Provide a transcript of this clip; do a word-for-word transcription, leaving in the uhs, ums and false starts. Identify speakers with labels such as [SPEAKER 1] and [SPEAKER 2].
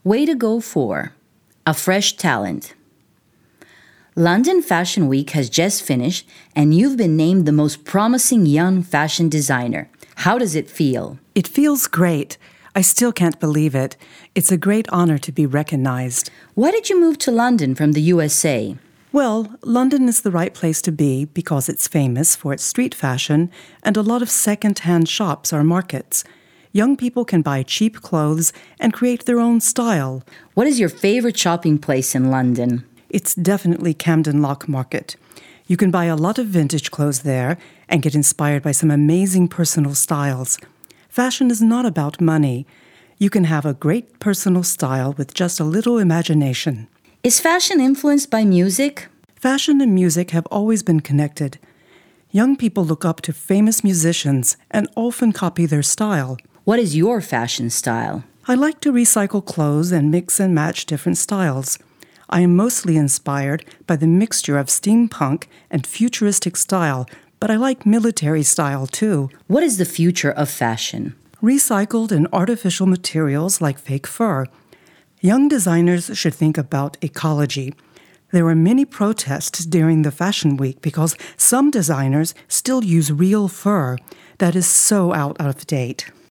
[SPEAKER 1] Way to go for a fresh talent. London Fashion Week has just finished and you've been named the most promising young fashion designer. How does it feel?
[SPEAKER 2] It feels great. I still can't believe it. It's a great honor to be recognized.
[SPEAKER 1] Why did you move to London from the U S A?
[SPEAKER 2] Well, London is the right place to be because it's famous for its street fashion and a lot of second-hand shops are markets. Young people can buy cheap clothes and create their own style.
[SPEAKER 1] What is your favorite shopping place in London?
[SPEAKER 2] It's definitely Camden Lock Market. You can buy a lot of vintage clothes there and get inspired by some amazing personal styles. Fashion is not about money. You can have a great personal style with just a little imagination.
[SPEAKER 1] Is fashion influenced by music?
[SPEAKER 2] Fashion and music have always been connected. Young people look up to famous musicians and often copy their style.
[SPEAKER 1] What is your fashion style?
[SPEAKER 2] I like to recycle clothes and mix and match different styles. I am mostly inspired by the mixture of steampunk and futuristic style, but I like military style too.
[SPEAKER 1] What is the future of fashion?
[SPEAKER 2] Recycled and artificial materials like fake fur. Young designers should think about ecology. There were many protests during the Fashion Week because some designers still use real fur. That is so out of date.